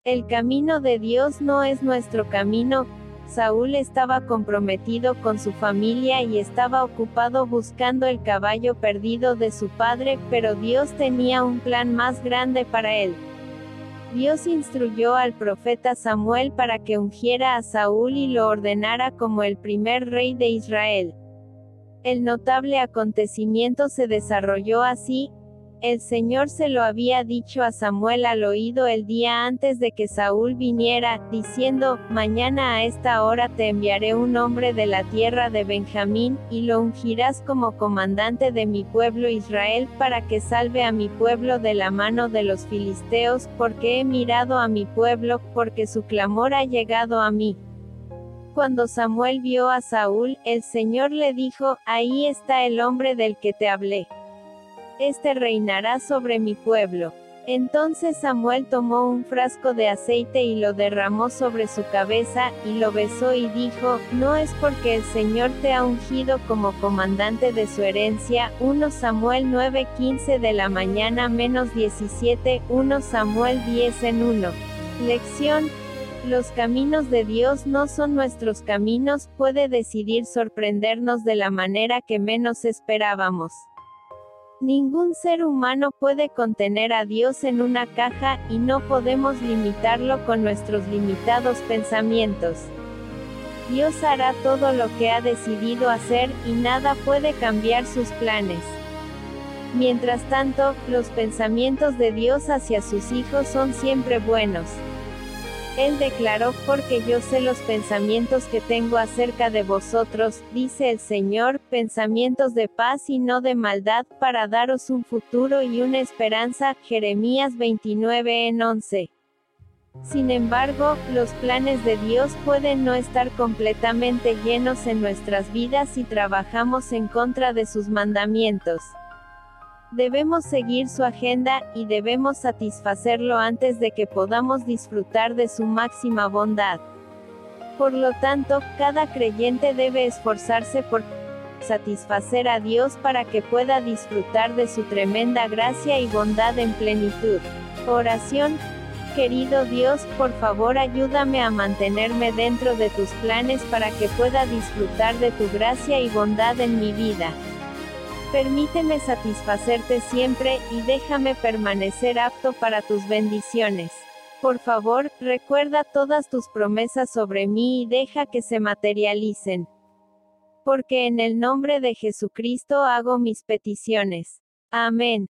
El camino de Dios no es nuestro camino. Saúl estaba comprometido con su familia y estaba ocupado buscando el caballo perdido de su padre, pero Dios tenía un plan más grande para él. Dios instruyó al profeta Samuel para que ungiera a Saúl y lo ordenara como el primer rey de Israel. El notable acontecimiento se desarrolló así. El Señor se lo había dicho a Samuel al oído el día antes de que Saúl viniera, diciendo: mañana a esta hora te enviaré un hombre de la tierra de Benjamín, y lo ungirás como comandante de mi pueblo Israel, para que salve a mi pueblo de la mano de los filisteos, porque he mirado a mi pueblo, porque su clamor ha llegado a mí. Cuando Samuel vio a Saúl, el Señor le dijo: ahí está el hombre del que te hablé. Este reinará sobre mi pueblo. Entonces Samuel tomó un frasco de aceite y lo derramó sobre su cabeza, y lo besó y dijo: no es porque el Señor te ha ungido como comandante de su herencia. 1 Samuel 9:15 de la mañana menos 17, 1 Samuel 10:1. Lección: los caminos de Dios no son nuestros caminos. Puede decidir sorprendernos de la manera que menos esperábamos. Ningún ser humano puede contener a Dios en una caja, y no podemos limitarlo con nuestros limitados pensamientos. Dios hará todo lo que ha decidido hacer, y nada puede cambiar sus planes. Mientras tanto, los pensamientos de Dios hacia sus hijos son siempre buenos. Él declaró: porque yo sé los pensamientos que tengo acerca de vosotros, dice el Señor, pensamientos de paz y no de maldad, para daros un futuro y una esperanza. Jeremías 29:11. Sin embargo, los planes de Dios pueden no estar completamente llenos en nuestras vidas si trabajamos en contra de sus mandamientos. Debemos seguir su agenda, y debemos satisfacerlo antes de que podamos disfrutar de su máxima bondad. Por lo tanto, cada creyente debe esforzarse por satisfacer a Dios para que pueda disfrutar de su tremenda gracia y bondad en plenitud. Oración: querido Dios, por favor ayúdame a mantenerme dentro de tus planes para que pueda disfrutar de tu gracia y bondad en mi vida. Permíteme satisfacerte siempre, y déjame permanecer apto para tus bendiciones. Por favor, recuerda todas tus promesas sobre mí y deja que se materialicen. Porque en el nombre de Jesucristo hago mis peticiones. Amén.